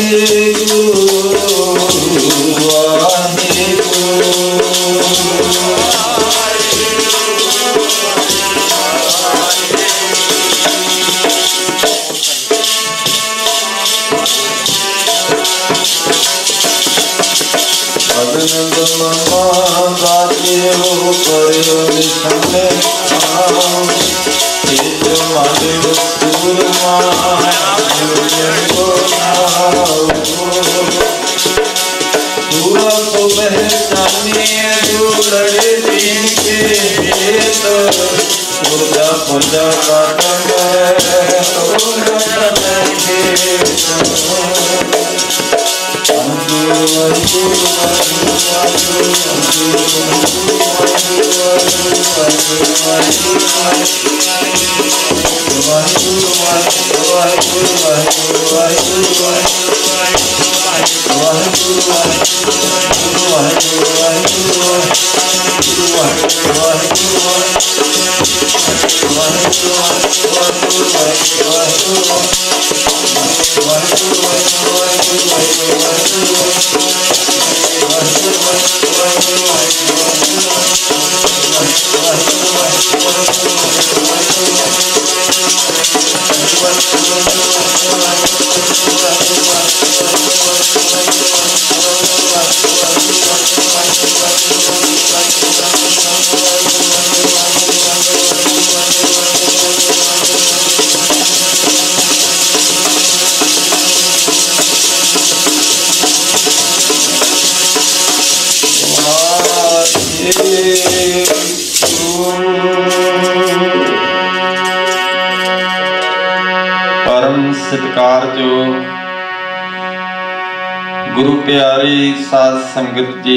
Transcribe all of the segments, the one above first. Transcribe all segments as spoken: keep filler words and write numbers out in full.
गुरु प्यारी साध संगत जी,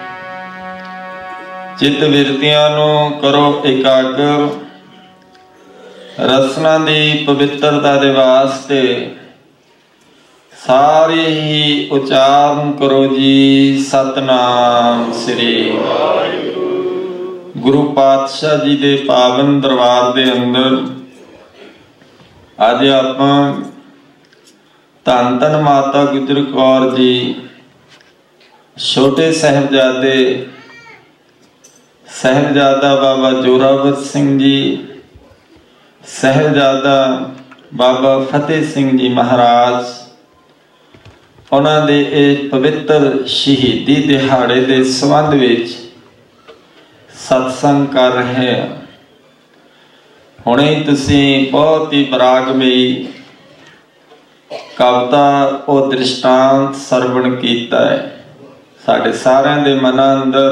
चित विरतियां नूं करो एकाग्र। रसना दी पवित्रता दे वास्ते सारे ही उचारण करो जी सतनाम श्री गुरु पातशाह जी दे पावन दरबार दे अंदर अज आपां धन धन माता गुजर कौर जी, छोटे साहिबजादे साहिबजादा बाबा जोरावर सिंह जी, साहिबजादा बाबा फतेह सिंह जी महाराज, उन्हां दे इह पवित्र शहीदी दिहाड़े दे संबंध विच सत्संग कर रहे हैं। हुणे तुसीं बहुत ही बरागमई कविता और दृष्टांत सरवण कीता है। साढ़े सारिਆਂ दे मनां अंदर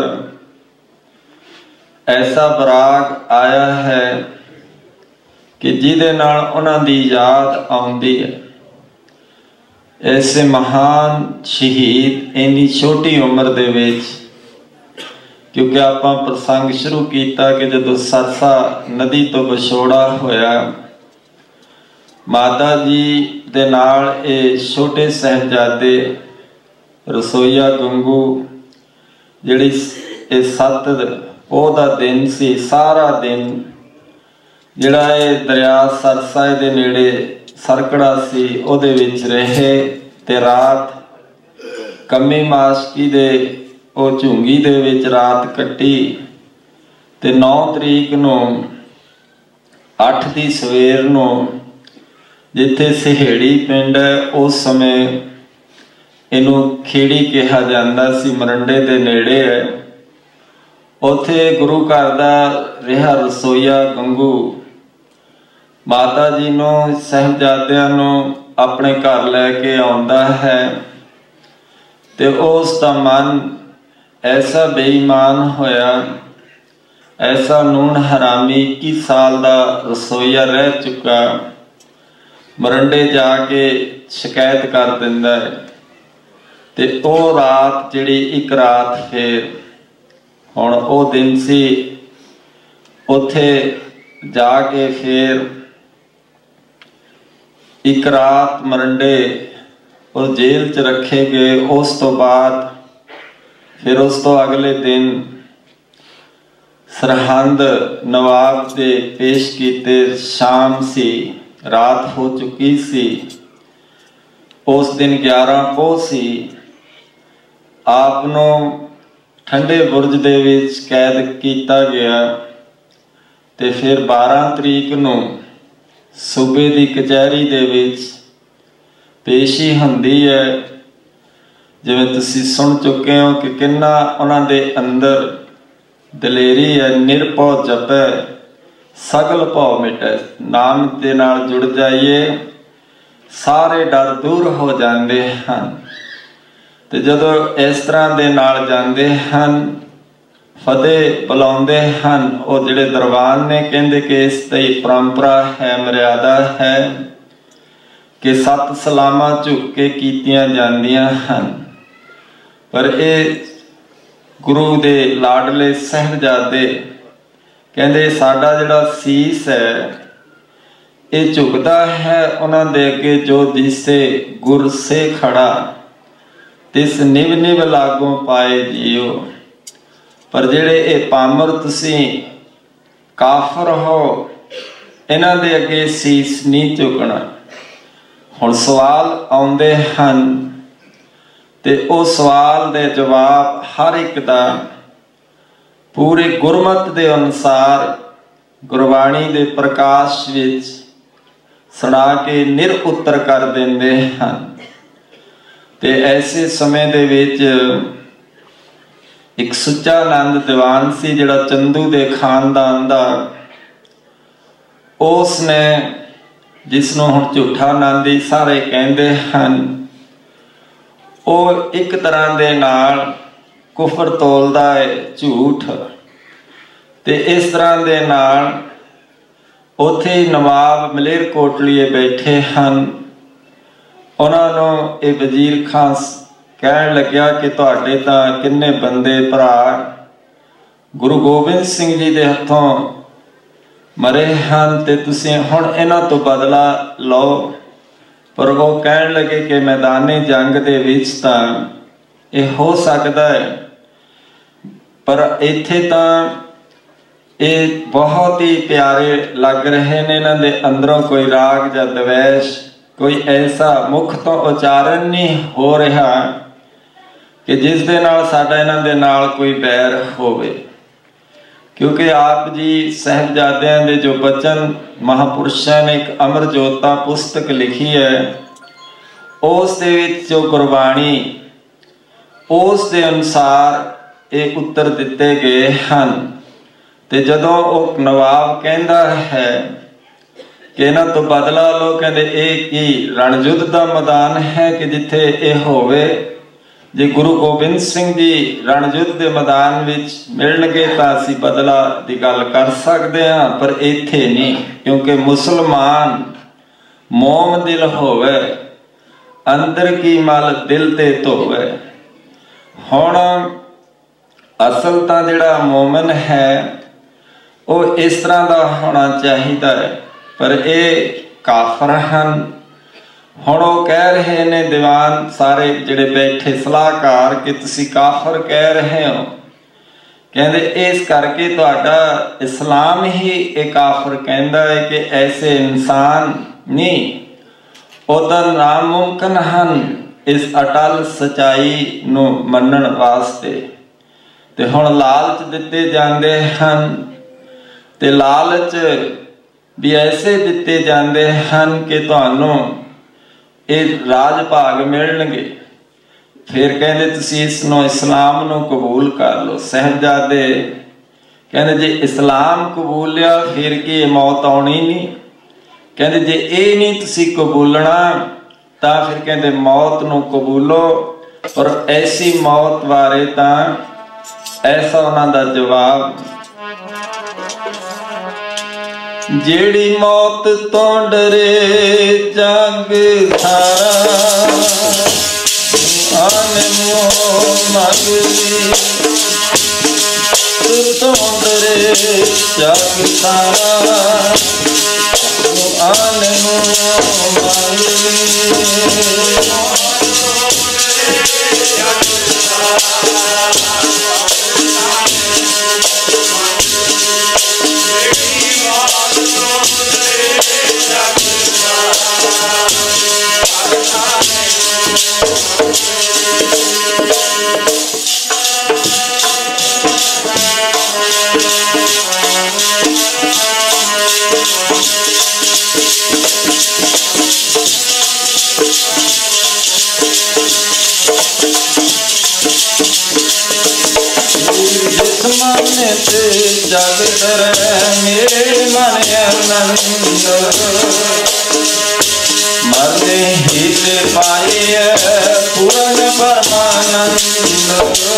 ऐसा बराग आया है कि जिहदे नाल उन्हां दी याद आउंदी है। ऐसे महान शहीद इन्नी छोटी उम्र दे विच, क्योंकि आपां प्रसंग शुरू कीता कि जदों सरसा नदी तो विछोड़ा होया, माता जी दे नाल ये छोटे साहिबजादे रसोईया गंगू जिहड़ी ये सत्त पोह दा दिन सी, सारा दिन जिहड़ा ये दरिया सरसा दे नेड़े सरकड़ा सी उहदे विच रहे ते रात कमी माशकी दे ओ झुंगी दे विच रात कट्टी ते नौ तरीक नूं अठ दी सवेर नूं जिथे सहेड़ी पिंड है उस समय इनू खेड़ी कहा जाता सी, मरंडे दे नेड़े है। उथे गुरु घर दा रिहा रसोईया गंगू माता जी नू साहिबजादियां नू अपने घर लैके आउंदा है ते उसका मन ऐसा बेईमान होया, ऐसा नून हरामी इक्की साल का रसोईया रह चुका, मरंडे जाके शिकायत कर दिंदा है। ते ओ रात जिहड़ी एक रात फिर हुण ओ दिन सी, उथे जाके फिर एक रात मरंडे उस जेल च रखे गए। उस तो बाद फिर उस तो अगले दिन सरहंद नवाब दे पेश कीते। शाम सी, रात हो चुकी सी उस दिन ग्यारह पोह सी, आप नूं ठंडे बुरज दे विच कैद किया गया ते फिर बारह तरीक नूं सूबे की कचहरी दे विच पेशी हुंदी है। जिवें तुसीं सुन चुके हो कि किन्ना उन्हां दे अंदर दलेरी है। निरभौ जपै सगल भौ मिटै, नाम दे नाल जुड़ जाइए सारे डर दूर हो जाते हैं। तो जदों इस तरह दे नाल जाते हैं, फतेह बुलाते हैं, वो जिहड़े दरबान ने कहते कि इस दी परंपरा है, मर्यादा है कि सत सलामां झुक के कीतियां जांदियां हैं। पर ये गुरु दे लाडले साहिबजादे कहते साडा जिहड़ा सीस है ये झुकदा है उन्हां दे अगे जो दिसे गुर से खड़ा, तिस निव निव लागों पाए जियो। पर जिहड़े ये पामर तुसीं काफर हो, इन्हां दे अगे सीस नहीं झुकना। हुण सवाल आउंदे हन ते ओ सवाल दे जवाब हर एक दा पूरे गुरमत दे अनुसार गुरबाणी दे प्रकाश विच सुना के निर उत्तर कर देंदे हन। ते ऐसे समय दे विच एक सुच्चा नंद दीवान सी जिहड़ा चंदू दे खानदान दा, उसने जिसनों हुण झूठा नंदी सारे कहंदे हन, वो एक तरह दे नाल कुफर तोलदा है, झूठ। ते इस तरह दे नाल उत्थे नवाब मलेरकोटलीए बैठे हैं। उन्होंने ये वजीर खां कहन लग्या कि तुहाडे तां किन्ने बंदे भरा गुरु गोबिंद सिंह जी दे हथों मरे हैं ते तुसीं हुण इन्हां तो बदला लो। पर वो कहन लगे कि मैदाने जंग दे विच तां ये हो सकता है, पर इत्थे तां ये बहुत ही प्यारे लग रहे ने। इन्हां दे अंदरों कोई राग या द्वेष, कोई ऐसा मुख तो उच्चारण नहीं हो रहा कि जिस दे नाल साडा इन्हां दे नाल कोई बैर होवे। क्योंकि आप जी साहिबजादियां दे जो बचन महापुरुषां ने एक अमर जोता पुस्तक लिखी है, उस दे विच जो गुरबाणी उस दे अनुसार ये उत्तर दिते गए हैं। ते जदों वो नवाब कहता है कि इन्हां तो बदला लो, कहते ये की रणयुद्ध का मैदान है कि जिथे ये होवे। जे गुरु गोबिंद सिंह जी रणयुद्ध के मैदान विच मिलणगे तां असीं बदला की गल कर सकते हैं, पर इत्थे नहीं। क्योंकि मुसलमान मोम दिल होवे, अंदर की मल दिल ते धोवे। हुण असल तां जिहड़ा मोमन है वो इस तरह का होना चाहिए, पर ये काफर हैं। हुण वो कह रहे ने दीवान सारे जिहड़े बैठे सलाहकार कि तुसीं काफर कह रहे हो, कहते इस करके तुहाडा इस्लाम ही एक काफर कहता है कि ऐसे इंसान नहीं उदा नामुमकिन हैं इस अटल सच्चाई नूं मनण वास्ते। ते हुण लालच दिते जांदे हैं, ते लालच भी ऐसे दिते जाते हैं कि तुहानूं ये राज भाग मिलणगे। फिर कहते तुसीं इसनूं इस्लाम नूं कबूल कर लो। साहिबजादे कहते जे इस्लाम कबूल लिया फिर की मौत आउणी नहीं। कहते जे ये नहीं तुसीं कबूलना तां फिर कहते मौत नूं कबूलो। पर ऐसी मौत बारे तां ऐसा उन्हां दा जवाब, जेड़ी मौत तो डरे जग सारा, आने मंगली तो डरे जग सारा, आने मंगली Bye. जग डरे मेरे मन आनंद मरने ही से पाए पूर्ण परमानंद।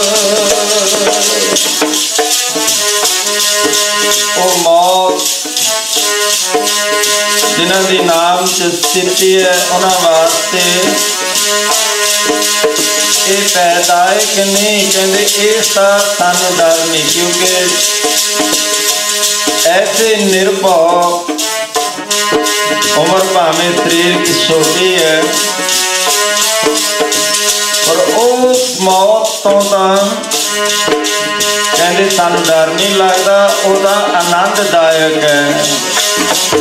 ओ मौत जिन्हां दी नाम च स्थिति है उन्हां वास्ते ये पैदायक नहीं कहते इसका सानू डर नहीं, क्योंकि ऐसे निर्भव उम्र भावें शरीर की छोटी है और उस मौत तो कहते सानू डर नहीं लगता, वह आनंददायक है।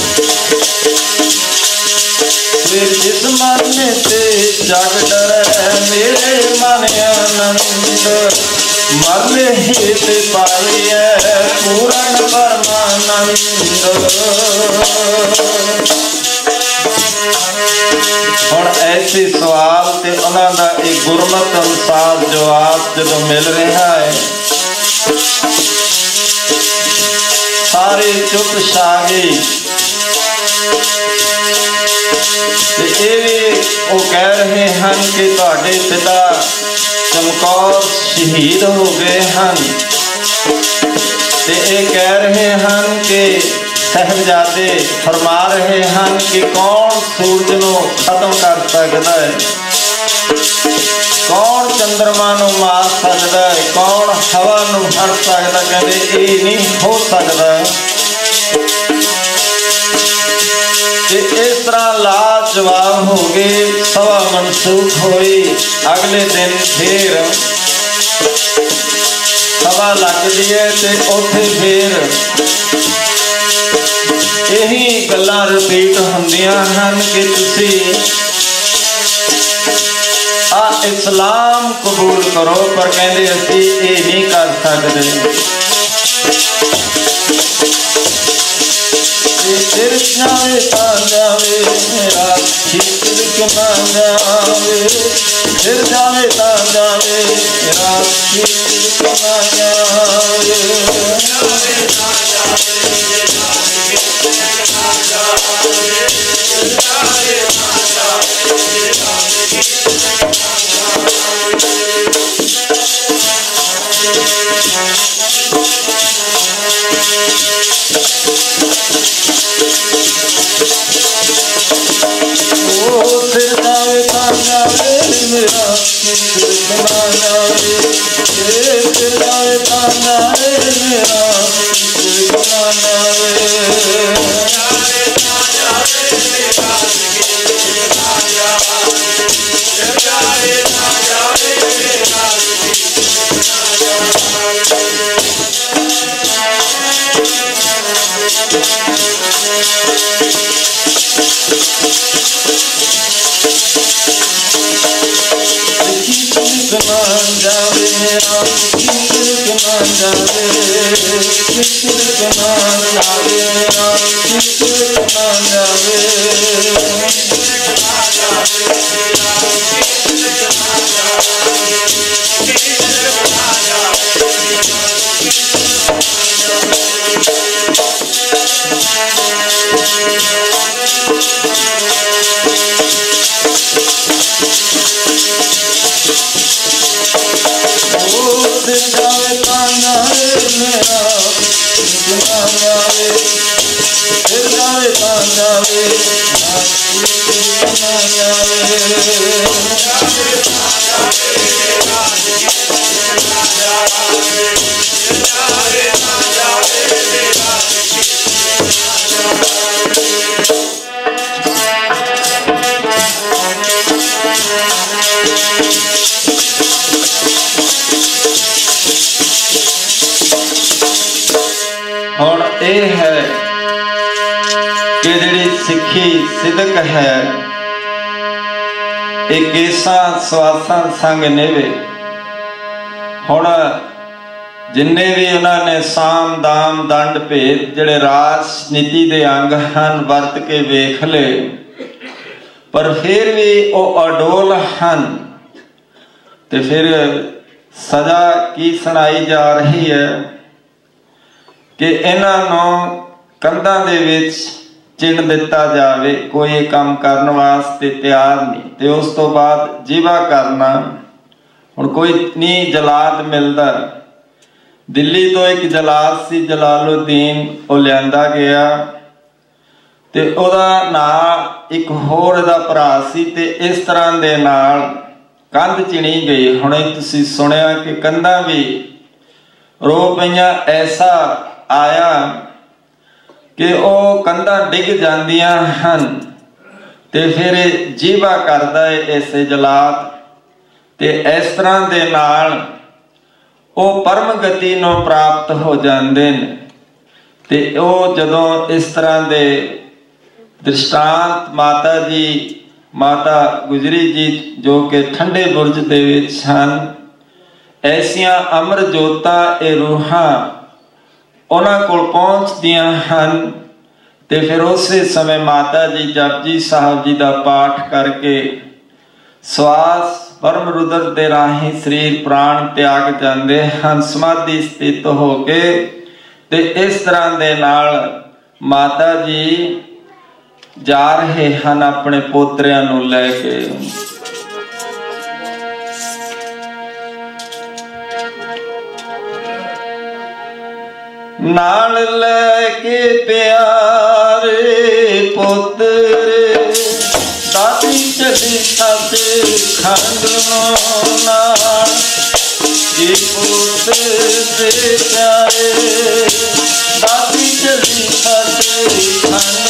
जिस मन से जग डरे मेरे मन आनंद मरने ही से पाइए पूर्ण परमानंद। और ऐसे सवाल ते उन्हों का एक गुरमत अनुसार जवाब जो मिल रहा है, सारे चुप छा गई। वो कह रहे हैं कि तुहाडे पिता चमकौर शहीद हो गए हैं, ये कह रहे हैं कि साहिबजादे फरमा रहे हैं कि कौन सूरज को खत्म कर सकता है, कौन चंद्रमा को मार सकता है, कौन हवा को फड़ सकता। कहते ये नहीं हो सकता। इस तरह लाजवाब हो गए, सभा मनसूख हुई। अगले दिन फिर सभा लगती है तो उथे फिर यही गल्लां रिपीट होंदियां हन कि तुसी आ इस्लाम कबूल करो, पर कहते असीं ये नहीं कर सकते। फिर जावे ता जावे मेरा ठीक ना जावे, फिर जावे ता जावे मेरा ठीक ना जावे, जावे ता जावे मेरा ठीक ना जावे, जावे ता जावे मेरा ठीक ना फिर जावे ता जावे मेरा ठीक ना जावे, फिर जावे ता जावे मेरा ठीक ना जावे, जावे ता जावे मेरा ठीक ना जावे, जावे ता जावे मेरा ठीक ना जावे। जावे मेरा ठीक ना जावे, ठीक ना जावे मेरा ठीक ना जावे, ठीक ना जावे मेरा ठीक ना जावे, ठीक ना जावे फिर जावे ता जावे मेरा ठीक ना जावे, फिर जावे ता जावे मेरा ठीक ना जावे, जावे ता जावे मेरा ठीक ना जावे, जावे ता जावे मेरा ठीक ना जावे। हुण ये है कि जिहड़ी सिक्खी सिदक है एक केसा सवासां संग नेवे। हुण जिन्ने भी उन्होंने साम दाम दंड भेद जिहड़े राजनीति के अंग हैं वरत के वेख ले, पर फिर भी वो अडोल हैं। तो फिर सजा की सुनाई जा रही है कि इन्हों कंधां दे विच चिण दिता जाए, कोई काम करने वास्ते तैयार नहीं। तो उस तो बाद जीवा करना हुण कोई नहीं जलाद मिलता। दिल्ली तो एक जलाद सी जलालुद्दीन, वो लियांदा गया ते ओदा नाम एक होर दा भरा सी ते इस तरह दे नाल कंध चिणी गई। हुणे तुसीं सुनिया कि कंधां भी रो पईयां, ऐसा आया कि वो कंधां डिग जांदियां हन ते फिर जीवा करदा है इस जलाद ते इस तरह दे नाल वो परम गति नूं प्राप्त हो जाते हैं। ते वो जदों इस तरह दे दृष्टांत माता जी माता गुजरी जी जो कि ठंडे बुरज दे विच हन, ऐसियां अमर जोतां ए रूहां उन्हां कोल पहुंचदियां हन। ते फिर उस समय माता जी जपजी साहब जी का पाठ करके श्वास परम रुद्र दे राही शरीर प्राण त्याग जाते हैं, समाधि स्थित हो के। ते इस तरह दे नाल माता जी जा रहे हैं अपने पोतरियां नूं लैके। नाल लैके प्यारे पुत्र दादी चली सचखंड नाल जी पुत्र दे प्यारे दादी चली सचखंड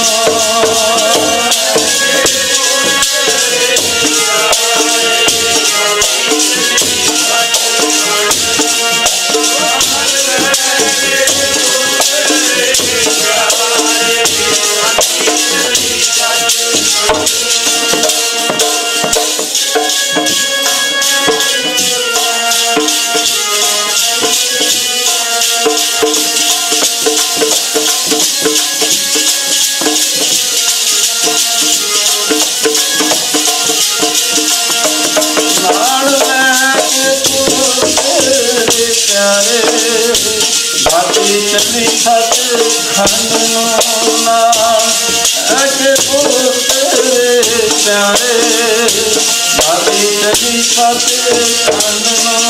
चली सचखंड नाल अगे पुत्र प्यारे दादी चली सचखंड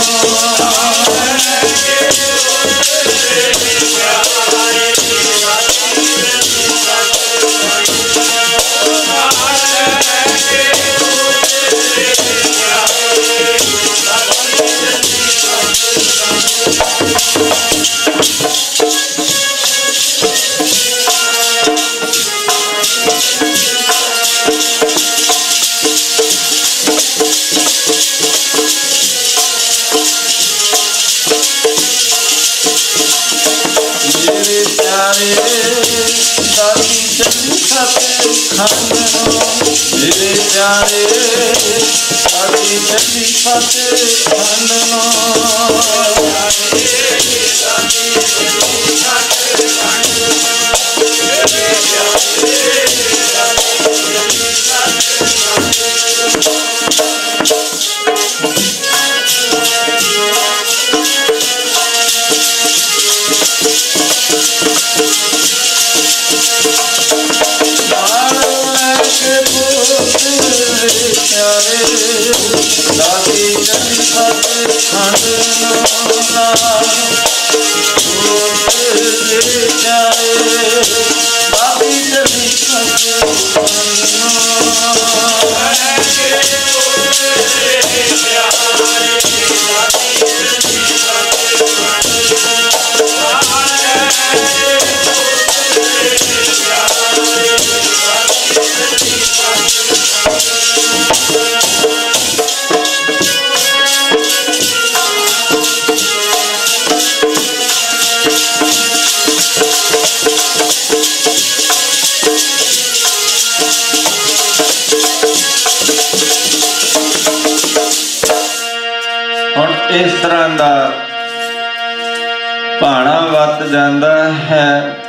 मेरे प्यारे दादी चली सचखंड दादी चली सचखंड नाल दादी चली ਨਾ ਵਤ ਜਾਂਦਾ ਹੈ।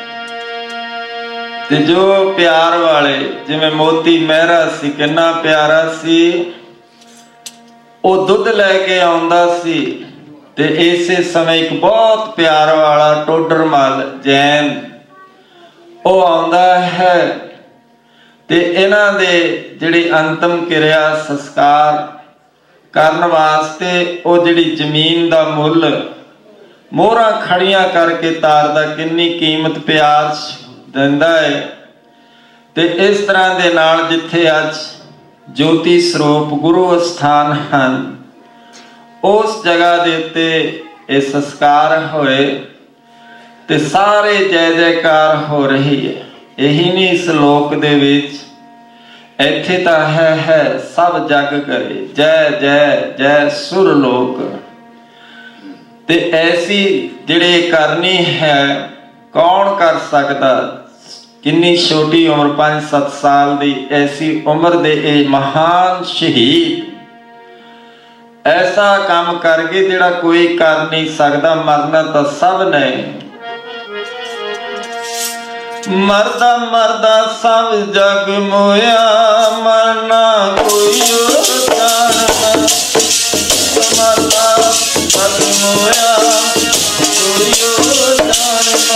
ਤੇ ਜੋ ਪਿਆਰ ਵਾਲੇ, ਜਿਵੇਂ ਮੋਤੀ ਮਹਿਰਾ ਸੀ, ਕਿੰਨਾ ਪਿਆਰਾ ਸੀ, ਉਹ ਦੁੱਧ ਲੈ ਕੇ ਆਉਂਦਾ ਸੀ। ਤੇ ਇਸੇ ਸਮੇਂ ਇੱਕ ਬਹੁਤ ਪਿਆਰ ਵਾਲਾ ਟੋਡਰਮਲ ਜੈਨ ਉਹ ਆਉਂਦਾ ਹੈ ਤੇ ਇਹਨਾਂ ਦੇ ਜਿਹੜੀ ਅੰਤਮ ਕਿਰਿਆ ਸੰਸਕਾਰ ਕਰਨ ਵਾਸਤੇ ਉਹ ਜਿਹੜੀ ਜ਼ਮੀਨ ਦਾ ਮੁੱਲ ਮੋਹਰਾਂ ਖੜੀਆਂ ਕਰਕੇ ਤਾਰਦਾ, ਕਿੰਨੀ ਕੀਮਤ ਪਿਆਰ ਦਿੰਦਾ ਹੈ। ਤੇ ਇਸ ਤਰ੍ਹਾਂ ਦੇ ਨਾਲ ਜਿੱਥੇ ਅੱਜ ਜੋਤੀ ਸਰੂਪ ਗੁਰੂ ਅਸਥਾਨ ਹਨ, ਉਸ ਜਗ੍ਹਾ ਦੇ ਉੱਤੇ ਇਹ ਸੰਸਕਾਰ ਹੋਏ ਤੇ ਸਾਰੇ ਜੈ ਜੈਕਾਰ ਹੋ ਰਹੀ ਹੈ। ਇਹੀ ਨਹੀਂ ਇਸ ਲੋਕ ਦੇ ਵਿੱਚ, ਇੱਥੇ ਤਾਂ ਹੈ ਹੈ ਸਭ ਜਗ ਕਰੇ ਜੈ ਜੈ ਜੈ ਸੁਰ ਲੋਕ। ਤੇ ਐਸੀ ਜਿਹੜੇ ਕਰਨੀ ਹੈ ਕੌਣ ਕਰ ਸਕਦਾ। ਕਿੰਨੀ ਛੋਟੀ ਉਮਰ, ਪੰਜ ਸੱਤ ਸਾਲ ਦੀ ਐਸੀ ਉਮਰ ਦੇ ਇਹ ਮਹਾਨ ਸ਼ਹੀਦ ਐਸਾ ਕੰਮ ਕਰ ਗਏ ਜਿਹੜਾ ਕੋਈ ਕਰ ਨਹੀਂ ਸਕਦਾ। ਮਰਨਾ ਤਾਂ ਸਭ ਨੇ, ਮਰਦਾ ਮਰਦਾ ਸਭ ਜਗ ਮੋਇਆ, ਮਰਨਾ ਕੋਈ ਜਾਣਦਾ। ਮਰਦਾ ਸਭ ਮੋਇਆ ਕੋਈ ਜਾਣਦਾ।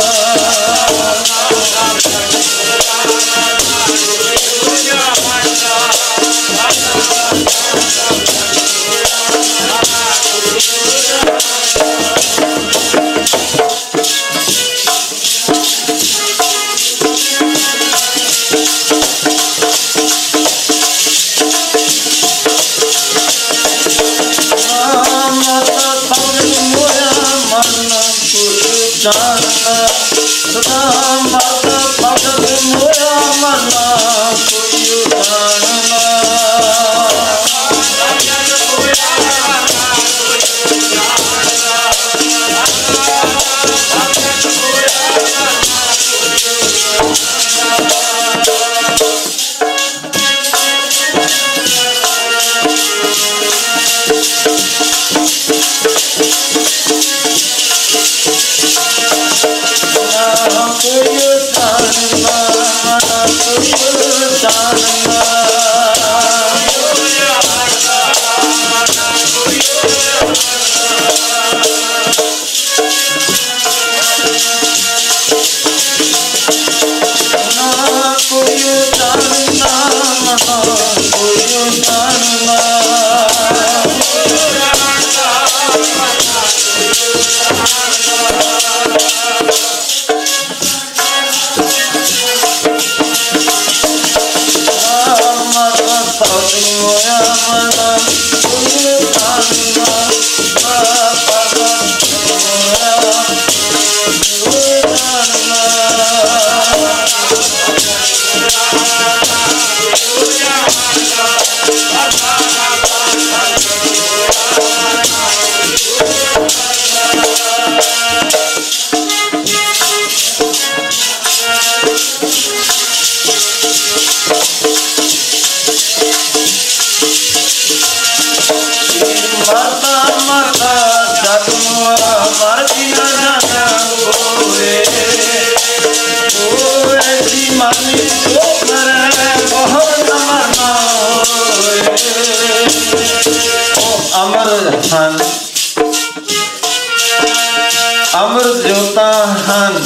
अमर ज्योता हन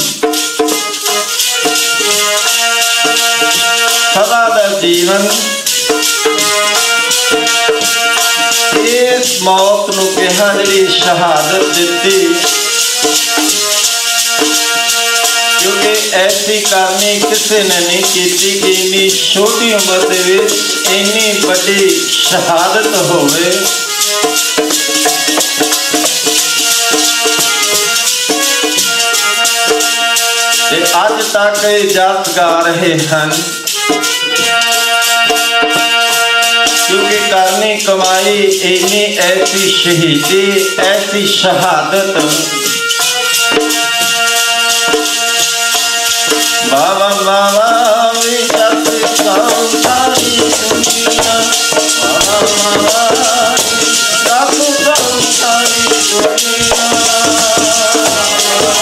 सदा दा जीवन इस मौत नूं कहा जिहड़ी शहादत दिती, क्योंकि ऐसी करनी किसी ने नहीं की कि इन्नी छोटी उम्र दे विच इन्नी बड़ी शहादत होवे। अज तक इजाजत गा रहे हैं, क्योंकि करनी कमाई इन्नी ऐसी शहीदी ऐसी शहादत। बाबा बाबा सारी दुनिया, बाबा बाबा सारी दुनिया।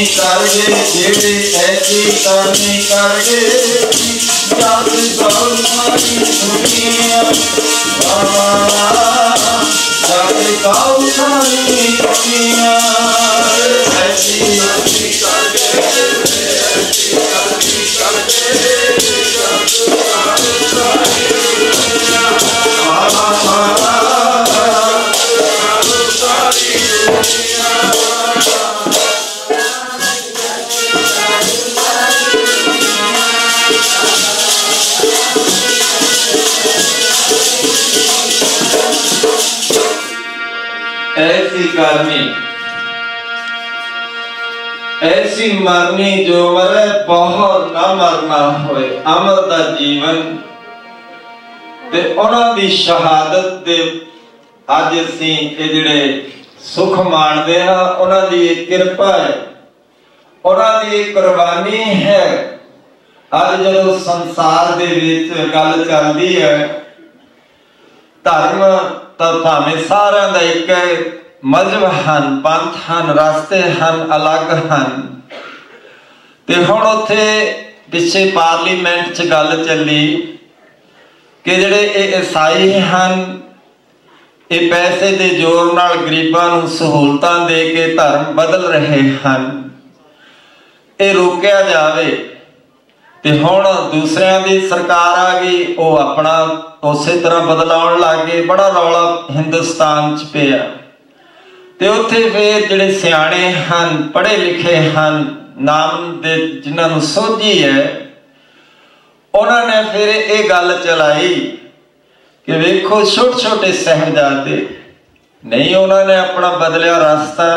कर गए जेड़े ऐसी करनी कर गए जग गौ सारी दुनिया जग गौ सारी दुनिया ऐसी करनी कर गए ऐसी करनी कर गए जग गौ सारी दुनिया सारी दुनिया ऐसी करनी ऐसी मरनी जो मरे बहुत ना मरना होए अमर दा जीवन ते उन्हां दी शहादत दे अज असीं ये जिहड़े सुख माणदे हां उन्हां दी किरपा है उन्हां दी कुर्बानी है। अज जदों संसार दे विच गल चलदी है धर्म तो भावें सारा दा एक मजहब हन पंथ हन रास्ते हन अलग हन ते हुण उत्थे पिछे पार्लीमेंट च गल चली कि जिहड़े ईसाई हन ये पैसे दे जोर नाल गरीबां नूं सहूलतां दे के धर्म बदल रहे हन ये रोकिया जावे ते हुण दूसरियां दी सरकार आ गई वो अपना उस तरह बदलाउण लग गए बड़ा रौला हिंदुस्तान च पिया ते उत्थे फिर जिहड़े सियाणे हन पढ़े लिखे हन नाम दे जिन्हां नूं सोझी है उन्होंने फिर ये गल चलाई कि वेखो छोटे छोटे साहिबजादे नहीं उन्होंने अपना बदलिया रास्ता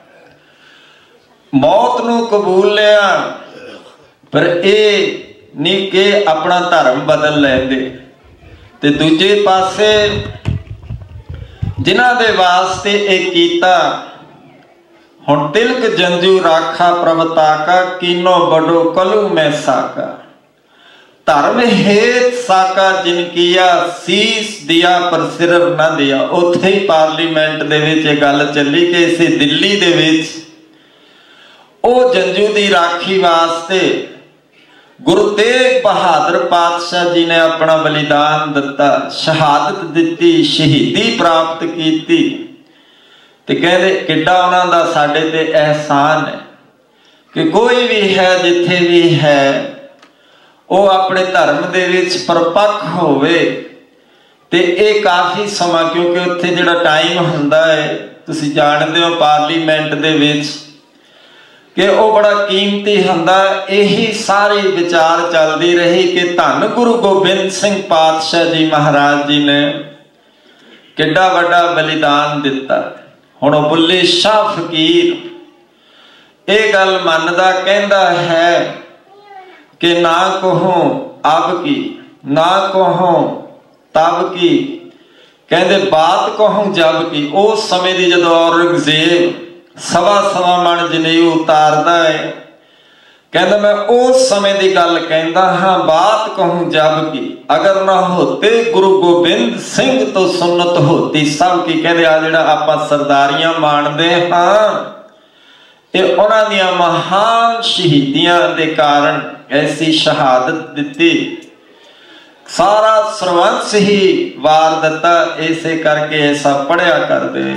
मौत नूं कबूल लिया पर ये नहीं कि अपना धर्म बदल लेंदे ते दूजे पासे जिन्हां दे वास्ते ये कीता हुण तिलक जंजू राखा प्रभताका कीनो बड़ो कलू मैं साका धर्म हेत साका जिन किया सीस दिया पर सिर ना दिया। उत्थे ही पार्लीमेंट दे विच गल चली कि इसे दिल्ली दे विच ओ जंजू दी राखी वास्ते गुरु तेग बहादुर पातशाह जी ने अपना बलिदान दिता शहादत दी शहीदी प्राप्त की ते कहते किड्डा उन्हां दा साडे ते एहसान है कि कोई भी है जिथे भी है वो अपने धर्म दे विच परपक्ष होवे ते ये काफ़ी समा क्योंकि उत्थे जिहड़ा टाइम हुंदा है तुसीं जाणदे हो पार्लीमेंट दे विच कि वो बड़ा कीमती हुंदा यही सारी विचार चलती रही कि धन गुरु गोबिंद सिंह पातशाह जी महाराज जी ने किड्डा वड्डा बलिदान दिता। हुण बुल्ले शाह फकीर ये गल मनदा कहंदा है कि ना कहो अब की ना कहो तब की कहंदे बात कहूँ जब की। उस समय दी जदों औरंगजेब सवा सवा मन जनेऊ उतारदा है कहंदा मैं उस समय की गल कहंदा हाँ बात कहूँ जब की अगर ना होते गुरु गोबिंद सिंह तो सुन्नत होती सब की। कहंदे आ जिहड़ा आपां सरदारियां माणदे हाँ ये उन्हां दियां महान शहीदियां दे कारण ऐसी शहादत दिती सारा सरवंश ही वार दिता। इसे करके ऐसा पढ़िया करदे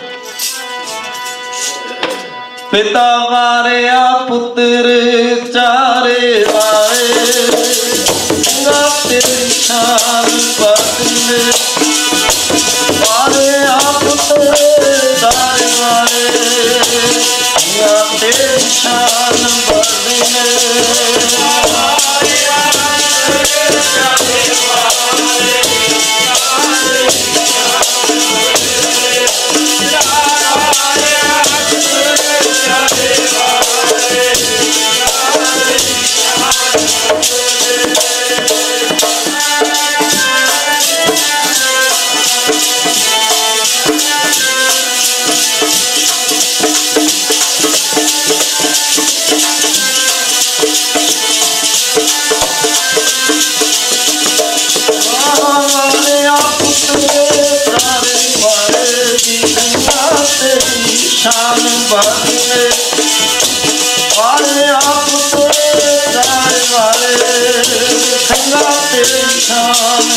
पिता मारिया पुत्र चारे वारे गाते शान बदले मारिया पुत्र चारे वारे गाते शान बदले वाले संगा तेरी शान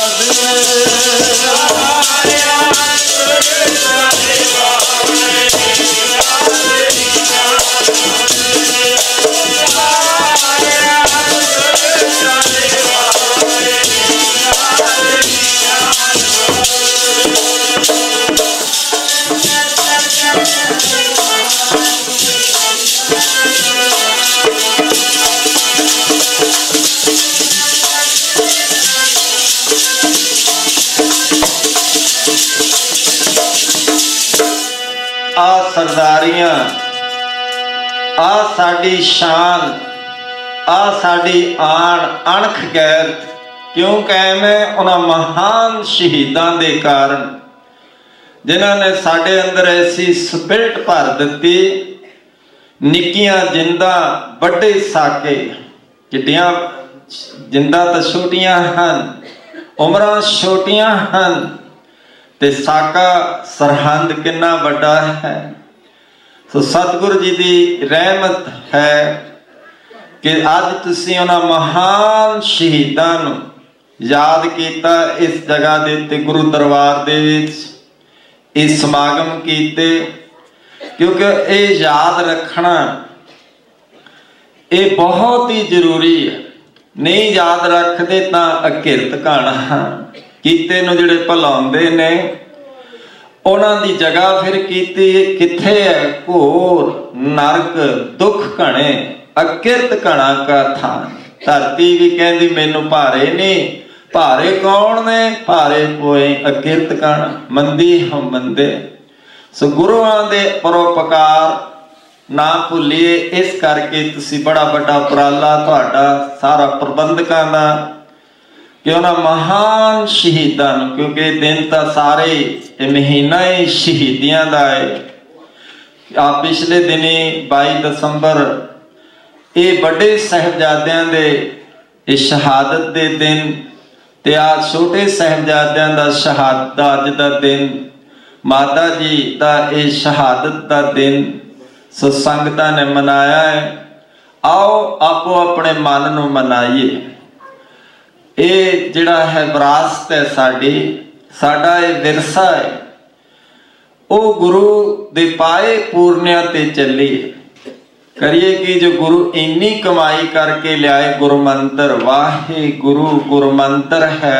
आ सरदारियां आ साडी शान आ साडी आन अणख गैरत क्यों कायम है उन्हां महान शहीदां दे कारण जिन्हां ने साडे अंदर ऐसी स्पिरिट भर दित्ती। निक्कियां जिंदा बड़े साके चिट्टियां जिंदा तो छोटियां हन उमरां छोटियां हन ते साका सरहंद कितना बड़ा है। सो सतगुरु जी की रहमत है कि अज तुसीं उन्हां महान शहीदां नूं याद किया। इस जगह दे ते गुरु दरबार दे विच इस समागम कीते क्योंकि ये याद रखना ये बहुत ही जरूरी है। नहीं याद रखते तो अकिरत घाना कीते नूं जिहड़े भुलाउंदे ने उन्हां दी जगह फिर कीती किथे है घोर नरक दुख घने अकिरत घना का थान। धरती भी कहती मैनू भारे नहीं भारे कौन ने भारे कोई अकिरत घना मंदी हम मंदे। सो गुरुआं दे परोपकार ना भुलिए। इस करके तुसी बड़ा बड़ा उपराला तुहाडा सारा प्रबंधकां दा कि उन्होंने महान शहीदां नूं क्योंकि दिन तो सारे महीना ही शहीदियां दा है। आ पिछले दिनी बाई दसंबर ये बड़े साहिबजादियां दे ये शहादत दे दिन ते आ छोटे साहिबजादियां दा शहादत अज दा दिन माता जी दा ये शहादत दा दिन सो संगतां ने मनाया है। आओ आपो अपने मन नूं मनाइए। ये जिहड़ा है विरासत है साडी साडा ये विरसा है वो गुरु दे पाए पूर्णिया ते चलिए करिए कि जो गुरु इन्नी कमाई करके लियाए गुरु मंत्र वाहे गुरु गुरु मंत्र है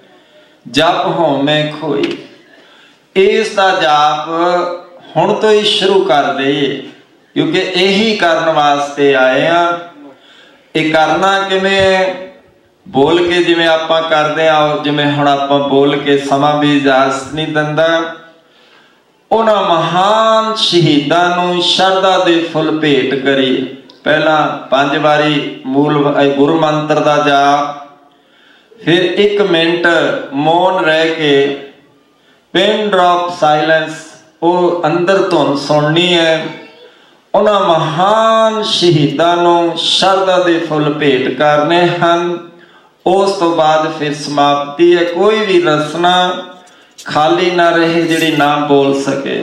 जप होवे खोई। इसका जाप हुण तो ही शुरू कर दईए क्योंकि यही करने वास्ते आए हैं। ये करना किवें बोल के जिवें आपां करदे आ जिवें हुण आपां बोल के समा भी इजाजत नहीं दिंदा। उन्हां महान शहीदां नूं शरधा दे फुल भेट करिए। पहला पंज वारी मूल गुरु मंत्र दा जाप फिर एक मिनट मौन रह के पिन ड्रॉप साइलेंस वो अंदर धुन सुननी है। उन्हां महान शहीदां नूं शरधा दे फुल भेट करने हैं। उस तो बाद फिर समाप्ति है। कोई भी रसना खाली ना रहे जिहड़ी ना बोल सके।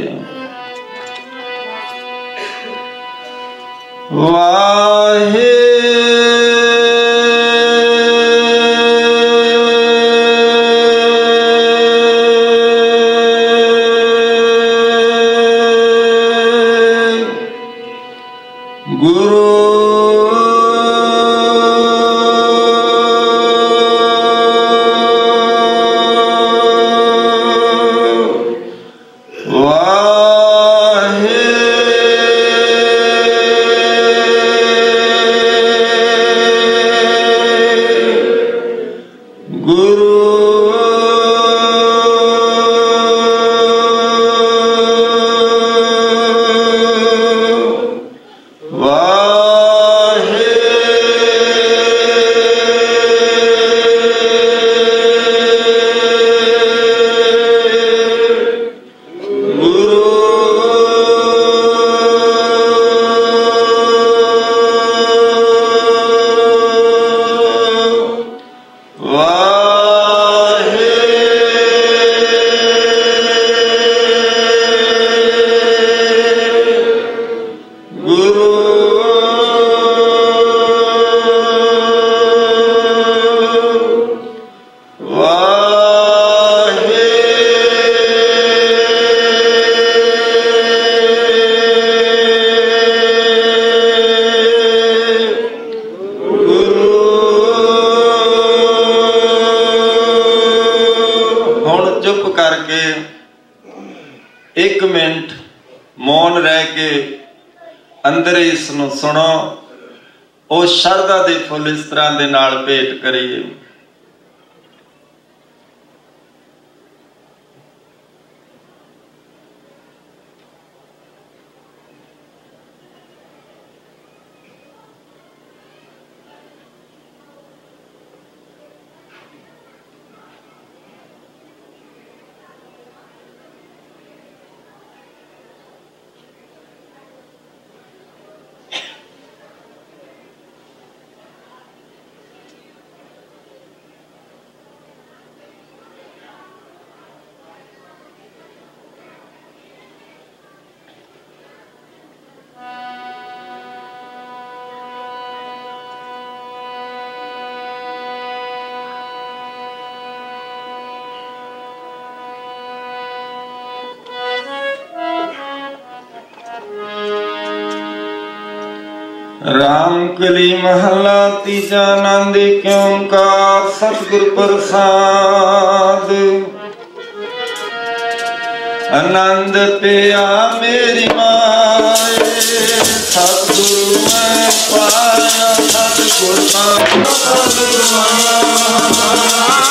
वाहे गुरु वाहे चुप करके एक मिनट मौन रह के अंदर इसनूं सुनो। ਉਹ ਸ਼ਰਧਾ ਦੇ ਫੁੱਲ ਇਸ ਤਰ੍ਹਾਂ ਦੇ ਨਾਲ ਭੇਟ ਕਰੀਏ। राम कली महला तीजा आनंद क्यों का सतगुर प्रसाद। आनंद पिया मेरी माए सतगुरु मैं पाया सतगुर